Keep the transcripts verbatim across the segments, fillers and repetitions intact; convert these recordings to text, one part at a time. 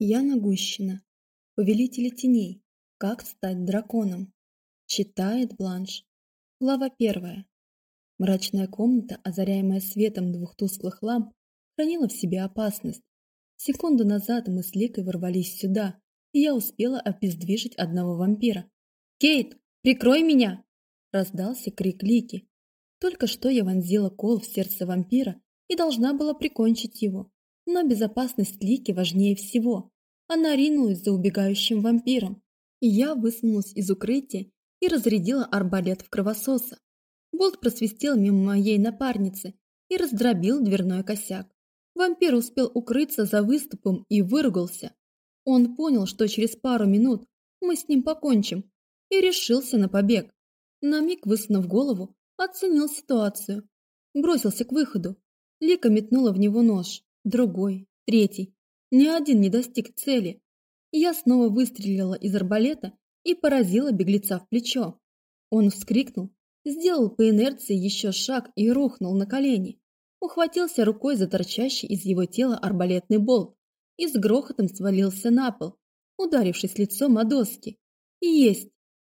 Яна Гущина. Повелители теней. Как стать драконом. Читает Бланш. Глава первая. Мрачная комната, озаряемая светом двух тусклых ламп, хранила в себе опасность. Секунду назад мы с Ликой ворвались сюда, и я успела обездвижить одного вампира. «Кейт, прикрой меня!» – раздался крик Лики. Только что я вонзила кол в сердце вампира и должна была прикончить его. Но безопасность Лики важнее всего. Она ринулась за убегающим вампиром. И я высунулась из укрытия и разрядила арбалет в кровососа. Болт просвистел мимо моей напарницы и раздробил дверной косяк. Вампир успел укрыться за выступом и выругался. Он понял, что через пару минут мы с ним покончим, и решился на побег. На миг, высунув голову, оценил ситуацию. Бросился к выходу. Лика метнула в него нож. Другой, третий. Ни один не достиг цели. Я снова выстрелила из арбалета и поразила беглеца в плечо. Он вскрикнул, сделал по инерции еще шаг и рухнул на колени. Ухватился рукой за торчащий из его тела арбалетный болт и с грохотом свалился на пол, ударившись лицом о доски. Есть!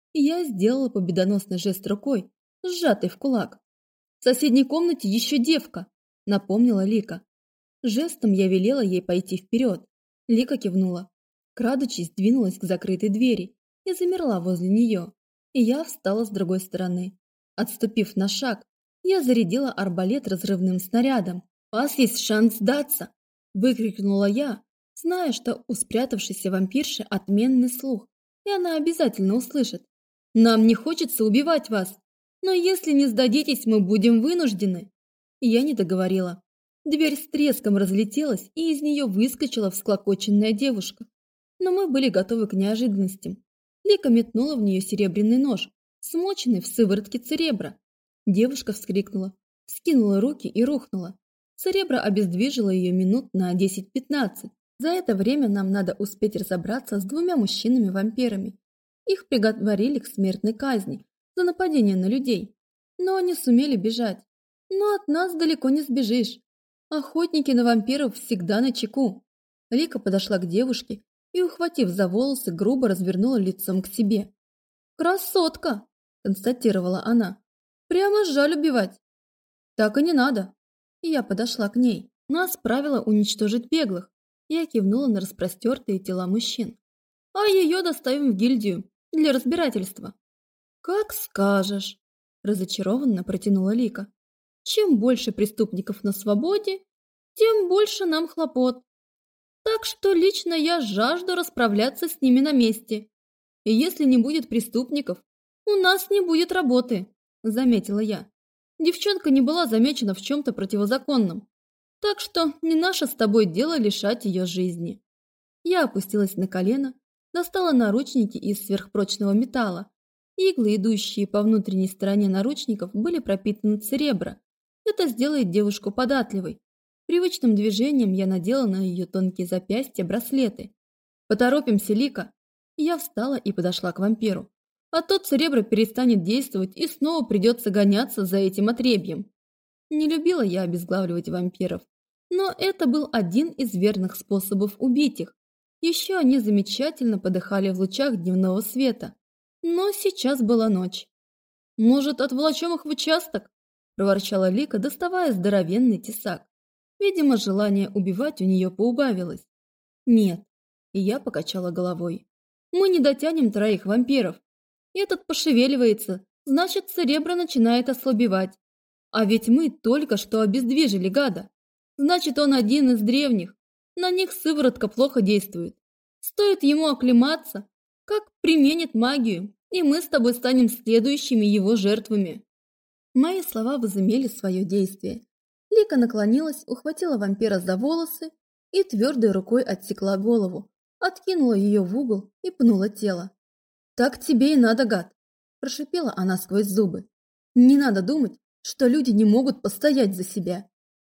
Я сделала победоносный жест рукой, сжатой в кулак. «В соседней комнате еще девка», — напомнила Лика. Жестом я велела ей пойти вперед. Лика кивнула. Крадучись, двинулась к закрытой двери и замерла возле нее. И я встала с другой стороны. Отступив на шаг, я зарядила арбалет разрывным снарядом. «У вас есть шанс сдаться!» – выкрикнула я, зная, что у спрятавшейся вампирши отменный слух, и она обязательно услышит. «Нам не хочется убивать вас, но если не сдадитесь, мы будем вынуждены!» Я не договорила. Дверь с треском разлетелась, и из нее выскочила всклокоченная девушка. Но мы были готовы к неожиданностям. Лика метнула в нее серебряный нож, смоченный в сыворотке церебра. Девушка вскрикнула, вскинула руки и рухнула. Церебра обездвижило ее минут на десять-пятнадцать. За это время нам надо успеть разобраться с двумя мужчинами-вампирами. Их приговорили к смертной казни за нападение на людей. Но они сумели бежать. Но от нас далеко не сбежишь. Охотники на вампиров всегда начеку. Лика подошла к девушке и, ухватив за волосы, грубо развернула лицом к себе. «Красотка!» – констатировала она. «Прямо жаль убивать». «Так и не надо». И я подошла к ней. Нас правило уничтожить беглых. Я кивнула на распростертые тела мужчин. «А ее доставим в гильдию для разбирательства». «Как скажешь», – разочарованно протянула Лика. «Чем больше преступников на свободе, тем больше нам хлопот. Так что лично я жажду расправляться с ними на месте. И если не будет преступников, у нас не будет работы», – заметила я. Девчонка не была замечена в чем-то противозаконном, так что не наше с тобой дело лишать ее жизни. Я опустилась на колено, достала наручники из сверхпрочного металла. Иглы, идущие по внутренней стороне наручников, были пропитаны церебро. Это сделает девушку податливой. Привычным движением я надела на ее тонкие запястья браслеты. «Поторопимся, Лика!» Я встала и подошла к вампиру. А то церебро перестанет действовать и снова придется гоняться за этим отребьем. Не любила я обезглавливать вампиров, но это был один из верных способов убить их. Еще они замечательно подыхали в лучах дневного света. Но сейчас была ночь. «Может, отволочем их в участок?» – проворчала Лика, доставая здоровенный тесак. Видимо, желание убивать у нее поубавилось. «Нет», – и я покачала головой. «Мы не дотянем троих вампиров. Этот пошевеливается, значит, церебро начинает ослабевать. А ведь мы только что обездвижили гада. Значит, он один из древних. На них сыворотка плохо действует. Стоит ему оклематься, как применит магию, и мы с тобой станем следующими его жертвами». Мои слова возымели свое действие. Лика наклонилась, ухватила вампира за волосы и твердой рукой отсекла голову, откинула ее в угол и пнула тело. «Так тебе и надо, гад!» – прошипела она сквозь зубы. «Не надо думать, что люди не могут постоять за себя».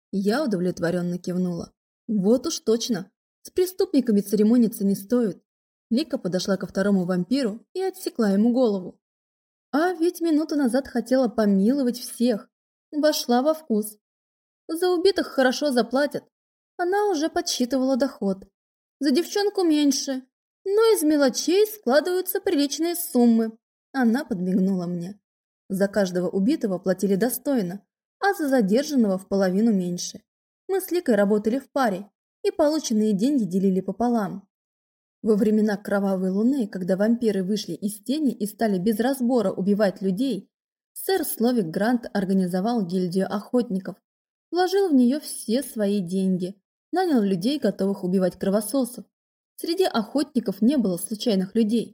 Я удовлетворенно кивнула. «Вот уж точно, с преступниками церемониться не стоит». Лика подошла ко второму вампиру и отсекла ему голову. А ведь минуту назад хотела помиловать всех. Вошла во вкус. За убитых хорошо заплатят. Она уже подсчитывала доход. За девчонку меньше, но из мелочей складываются приличные суммы. Она подмигнула мне. За каждого убитого платили достойно, а за задержанного в половину меньше. Мы с Ликой работали в паре, и полученные деньги делили пополам. Во времена Кровавой Луны, когда вампиры вышли из тени и стали без разбора убивать людей, сэр Словик Грант организовал гильдию охотников, вложил в нее все свои деньги, нанял людей, готовых убивать кровососов. Среди охотников не было случайных людей.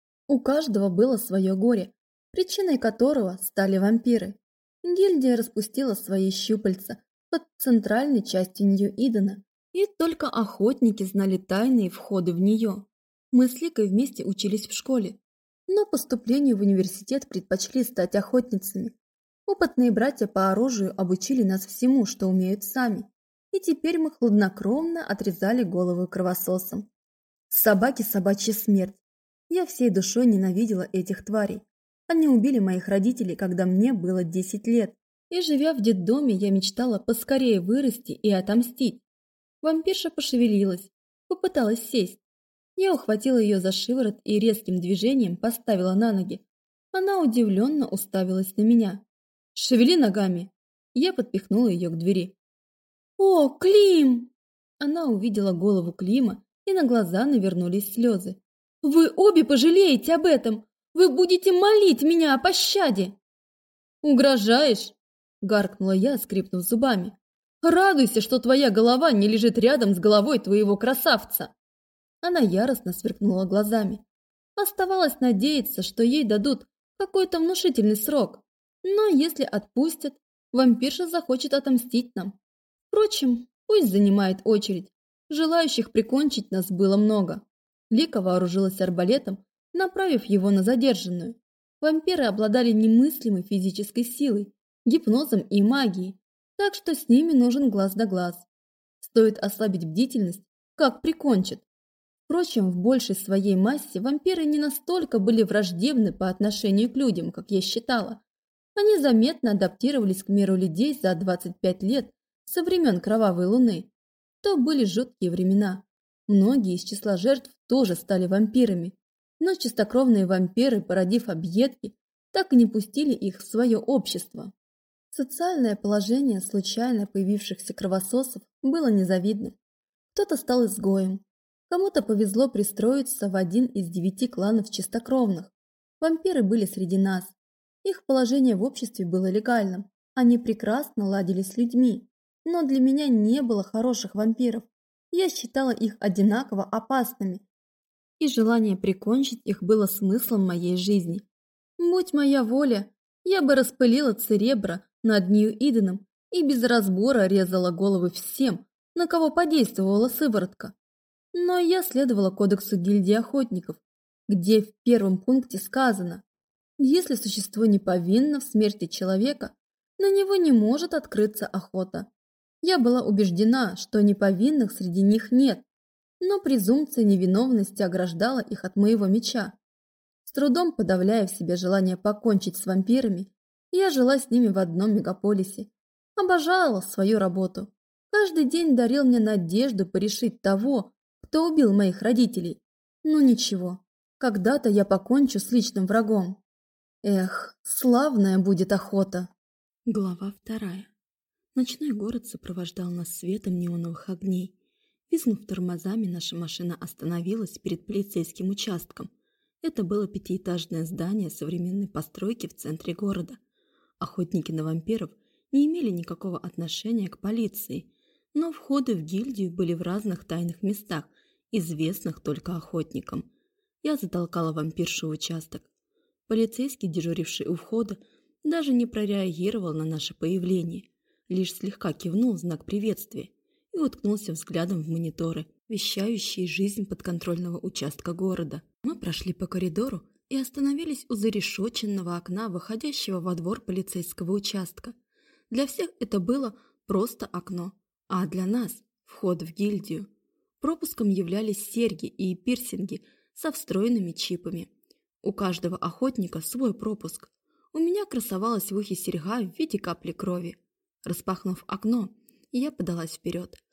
У каждого было свое горе, причиной которого стали вампиры. Гильдия распустила свои щупальца под центральной частью Нью-Идена, и только охотники знали тайные входы в нее. Мы с Ликой вместе учились в школе, но поступлению в университет предпочли стать охотницами. Опытные братья по оружию обучили нас всему, что умеют сами, и теперь мы хладнокровно отрезали головы кровососам. Собаки – собачья смерть. Я всей душой ненавидела этих тварей. Они убили моих родителей, когда мне было десять лет, и, живя в детдоме, я мечтала поскорее вырасти и отомстить. Вампирша пошевелилась, попыталась сесть. Я ухватила ее за шиворот и резким движением поставила на ноги. Она удивленно уставилась на меня. «Шевели ногами!» Я подпихнула ее к двери. «О, Клим!» Она увидела голову Клима, и на глаза навернулись слезы. «Вы обе пожалеете об этом! Вы будете молить меня о пощаде!» «Угрожаешь?» – гаркнула я, скрипнув зубами. «Радуйся, что твоя голова не лежит рядом с головой твоего красавца!» Она яростно сверкнула глазами. Оставалось надеяться, что ей дадут какой-то внушительный срок. Но если отпустят, вампирша захочет отомстить нам. Впрочем, пусть занимает очередь. Желающих прикончить нас было много. Лика вооружилась арбалетом, направив его на задержанную. Вампиры обладали немыслимой физической силой, гипнозом и магией, так что с ними нужен глаз да глаз. Стоит ослабить бдительность, как прикончат. Впрочем, в большей своей массе вампиры не настолько были враждебны по отношению к людям, как я считала. Они заметно адаптировались к миру людей за двадцать пять лет со времен Кровавой Луны. То были жуткие времена. Многие из числа жертв тоже стали вампирами, но чистокровные вампиры, породив объедки, так и не пустили их в свое общество. Социальное положение случайно появившихся кровососов было незавидным. Кто-то стал изгоем, кому-то повезло пристроиться в один из девяти кланов чистокровных. Вампиры были среди нас. Их положение в обществе было легальным, они прекрасно ладили с людьми. Но для меня не было хороших вампиров. Я считала их одинаково опасными, и желание прикончить их было смыслом моей жизни. Будь моя воля, я бы распылила церебро над Нью-Иденом и без разбора резала головы всем, на кого подействовала сыворотка. Но я следовала кодексу гильдии охотников, где в первом пункте сказано: если существо не повинно в смерти человека, на него не может открыться охота. Я была убеждена, что неповинных среди них нет, но презумпция невиновности ограждала их от моего меча. С трудом подавляя в себе желание покончить с вампирами, я жила с ними в одном мегаполисе, обожала свою работу. Каждый день дарил мне надежду порешить того, кто убил моих родителей. Ну ничего, когда-то я покончу с личным врагом. Эх, славная будет охота. Глава вторая. Ночной город сопровождал нас светом неоновых огней. Визгнув тормозами, наша машина остановилась перед полицейским участком. Это было пятиэтажное здание современной постройки в центре города. Охотники на вампиров не имели никакого отношения к полиции, но входы в гильдию были в разных тайных местах, известных только охотникам. Я затолкала вампиршу в участок. Полицейский, дежуривший у входа, даже не прореагировал на наше появление, лишь слегка кивнул в знак приветствия и уткнулся взглядом в мониторы, вещающие жизнь подконтрольного участка города. Мы прошли по коридору и остановились у зарешоченного окна, выходящего во двор полицейского участка. Для всех это было просто окно, а для нас – вход в гильдию. Пропуском являлись серьги и пирсинги со встроенными чипами. У каждого охотника свой пропуск. У меня красовалась в ухе серьга в виде капли крови. Распахнув окно, я подалась вперед.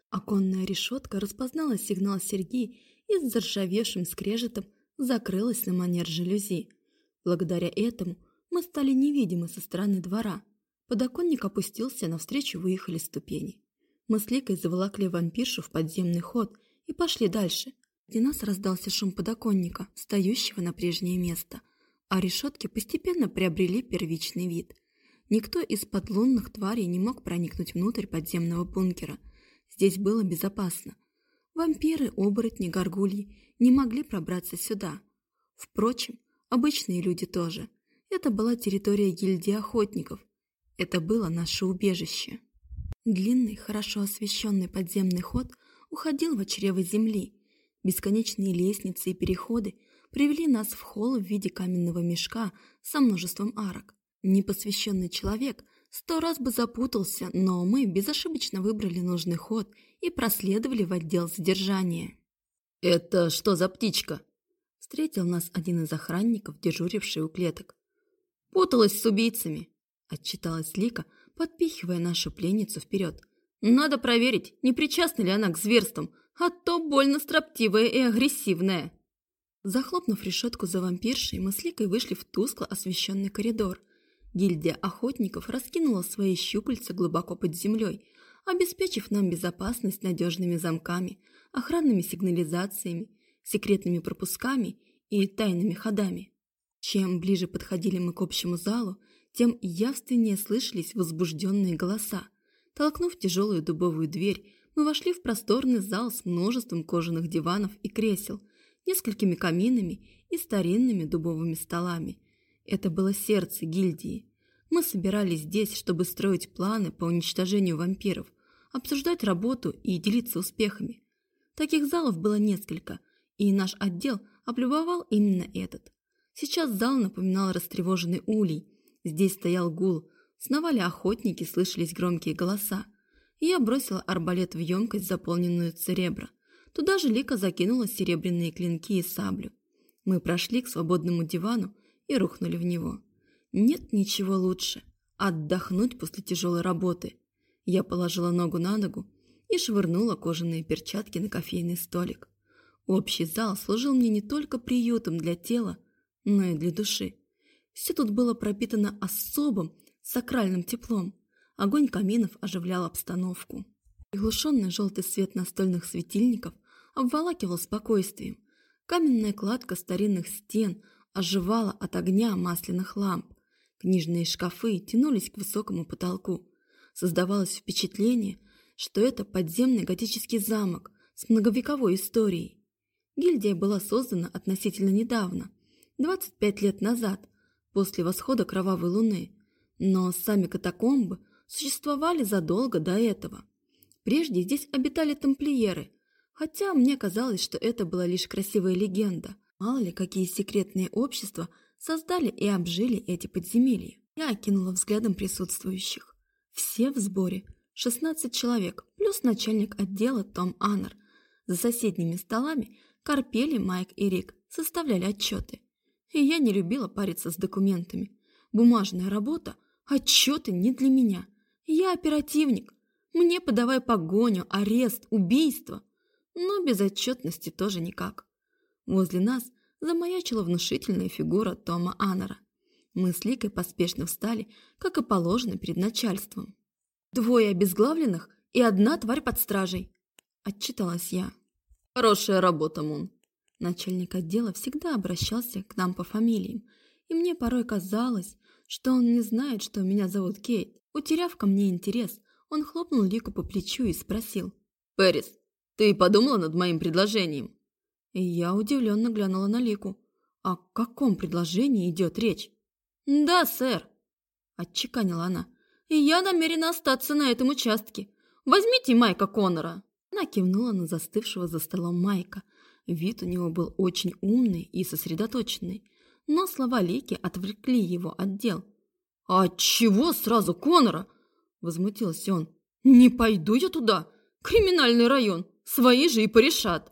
Оконная решетка распознала сигнал серьги и с заржавевшим скрежетом закрылась на манер жалюзи. Благодаря этому мы стали невидимы со стороны двора. Подоконник опустился, навстречу выехали ступени. Мы с Ликой заволокли вампиршу в подземный ход и пошли дальше. Где нас раздался шум подоконника, встающего на прежнее место, а решетки постепенно приобрели первичный вид. Никто из подлунных тварей не мог проникнуть внутрь подземного бункера. Здесь было безопасно. Вампиры, оборотни, горгульи не могли пробраться сюда. Впрочем, обычные люди тоже. Это была территория гильдии охотников. Это было наше убежище. Длинный, хорошо освещенный подземный ход уходил в чрево земли. Бесконечные лестницы и переходы привели нас в холл в виде каменного мешка со множеством арок. Непосвященный человек сто раз бы запутался, но мы безошибочно выбрали нужный ход и проследовали в отдел задержания. «Это что за птичка?» Встретил нас один из охранников, дежуривший у клеток. «Путалась с убийцами», — отчиталась Лика, подпихивая нашу пленницу вперед. «Надо проверить, не причастна ли она к зверствам, а то больно строптивая и агрессивная». Захлопнув решетку за вампиршей, мы с Ликой вышли в тускло освещенный коридор. Гильдия охотников раскинула свои щупальца глубоко под землей, обеспечив нам безопасность надежными замками, охранными сигнализациями, секретными пропусками и тайными ходами. Чем ближе подходили мы к общему залу, тем явственнее слышались возбужденные голоса. Толкнув тяжелую дубовую дверь, мы вошли в просторный зал с множеством кожаных диванов и кресел, несколькими каминами и старинными дубовыми столами. Это было сердце гильдии. Мы собирались здесь, чтобы строить планы по уничтожению вампиров, обсуждать работу и делиться успехами. Таких залов было несколько, и наш отдел облюбовал именно этот. Сейчас зал напоминал растревоженный улей. Здесь стоял гул, сновали охотники, слышались громкие голоса. Я бросила арбалет в емкость, заполненную церебро. Туда же Лика закинула серебряные клинки и саблю. Мы прошли к свободному дивану и рухнули в него. Нет ничего лучше – отдохнуть после тяжелой работы. Я положила ногу на ногу и швырнула кожаные перчатки на кофейный столик. Общий зал служил мне не только приютом для тела, но и для души. Все тут было пропитано особым сакральным теплом. Огонь каминов оживлял обстановку. Приглушенный желтый свет настольных светильников обволакивал спокойствием. Каменная кладка старинных стен оживала от огня масляных ламп. Книжные шкафы тянулись к высокому потолку. Создавалось впечатление, что это подземный готический замок с многовековой историей. Гильдия была создана относительно недавно, двадцать пять лет назад, после восхода Кровавой Луны, но сами катакомбы существовали задолго до этого. Прежде здесь обитали тамплиеры, хотя мне казалось, что это была лишь красивая легенда. Мало ли, какие секретные общества создали и обжили эти подземелья. Я окинула взглядом присутствующих. Все в сборе, шестнадцать человек, плюс начальник отдела Том Аннер. За соседними столами корпели Майк и Рик, составляли отчеты. И я не любила париться с документами. Бумажная работа, отчеты не для меня. Я оперативник. Мне подавай погоню, арест, убийство. Но без отчетности тоже никак. Возле нас замаячила внушительная фигура Тома Аннера. Мы с Ликой поспешно встали, как и положено перед начальством. «Двое обезглавленных и одна тварь под стражей», – отчиталась я. «Хорошая работа, Мун». Начальник отдела всегда обращался к нам по фамилиям, и мне порой казалось, что он не знает, что меня зовут Кейт. Утеряв ко мне интерес, он хлопнул Лику по плечу и спросил: «Пэрис, ты подумала над моим предложением?» И я удивленно глянула на Лику. О каком предложении идет речь? «Да, сэр», – отчеканила она. «И я намерена остаться на этом участке. Возьмите Майка Коннора». Она кивнула на застывшего за столом Майка. Вид у него был очень умный и сосредоточенный, но слова Лики отвлекли его от дел. «А чего сразу Коннора?» – возмутился он. «Не пойду я туда. Криминальный район. Свои же и порешат».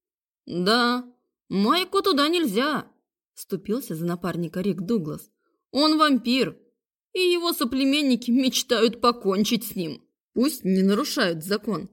«Да, Майку туда нельзя», – вступился за напарника Рик Дуглас. «Он вампир, и его соплеменники мечтают покончить с ним. Пусть не нарушают закон.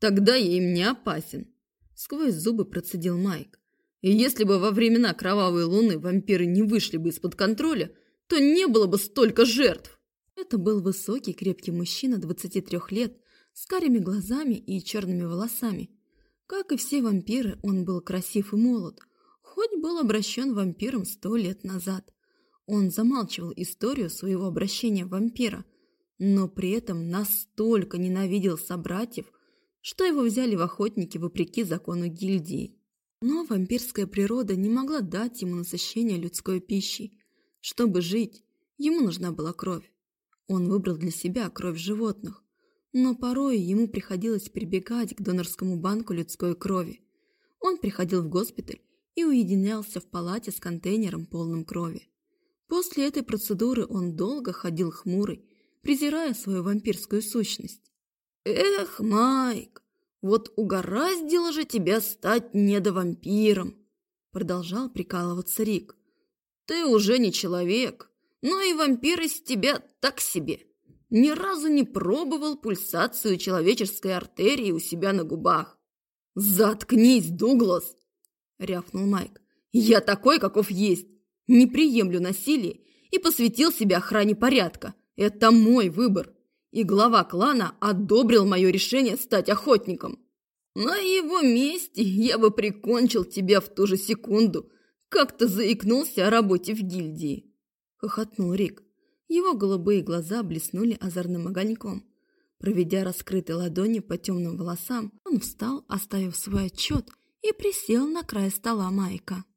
тогда я им не опасен. Сквозь зубы процедил Майк. И если бы во времена Кровавой Луны вампиры не вышли бы из-под контроля, то не было бы столько жертв. Это был высокий, крепкий мужчина двадцати трёх лет с карими глазами и черными волосами. Как и все вампиры, он был красив и молод, хоть был обращен вампиром сто лет назад. Он замалчивал историю своего обращения в вампира, но при этом настолько ненавидел собратьев, что его взяли в охотники вопреки закону гильдии. Но вампирская природа не могла дать ему насыщение людской пищей. Чтобы жить, ему нужна была кровь. Он выбрал для себя кровь животных, но порой ему приходилось прибегать к донорскому банку людской крови. Он приходил в госпиталь и уединялся в палате с контейнером, полным крови. После этой процедуры он долго ходил хмурый, презирая свою вампирскую сущность. «Эх, Майк, вот угораздило же тебя стать недовампиром!» Продолжал прикалываться Рик. «Ты уже не человек, но и вампир из тебя так себе. Ни разу не пробовал пульсацию человеческой артерии у себя на губах». «Заткнись, Дуглас!» — рявкнул Майк. «Я такой, каков есть. Не приемлю насилие и посвятил себя охране порядка. Это мой выбор. И глава клана одобрил мое решение стать охотником. На его месте я бы прикончил тебя в ту же секунду, как ты заикнулся о работе в гильдии», — хохотнул Рик. Его голубые глаза блеснули озорным огоньком. Проведя раскрытой ладонью по темным волосам, он встал, оставив свой отчет, и присел на край стола Майка.